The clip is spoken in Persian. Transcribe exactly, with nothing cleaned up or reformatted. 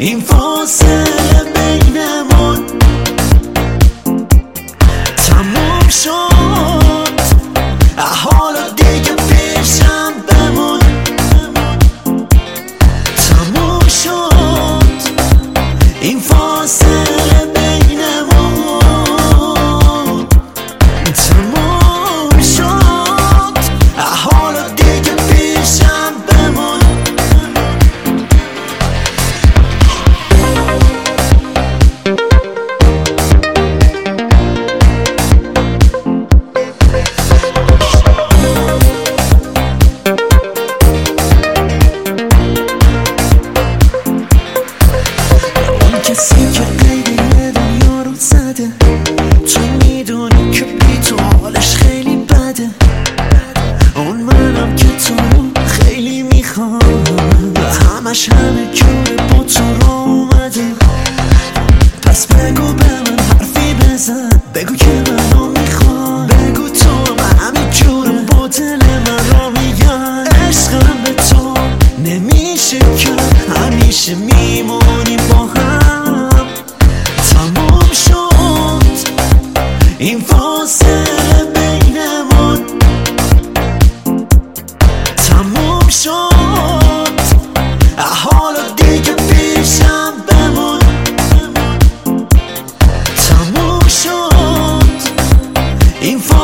این فاصله بینمون تموم شد، حالا دیگه پیشم بمون. تموم شد این فاصله بینمون، تموم شد، حالا دیگه پیشم بمون. کسی که قیدی دنیا رو زده، تو میدونی که بی تو حالش خیلی بده. اون منم که تو رو خیلی میخوام، همش همه جوره با تو رو اومده. پس بگو به من حرفی بزن، بگو که منو میخوام، بگو تو من همه جوره با دل من رو میگن. عشقم به تو نمیشه کرد، همیشه میمونی با هم. تموم شد این فاصله بینمون، تموم شد، حالا دیگه پیشم بمون. تموم شد این فاصله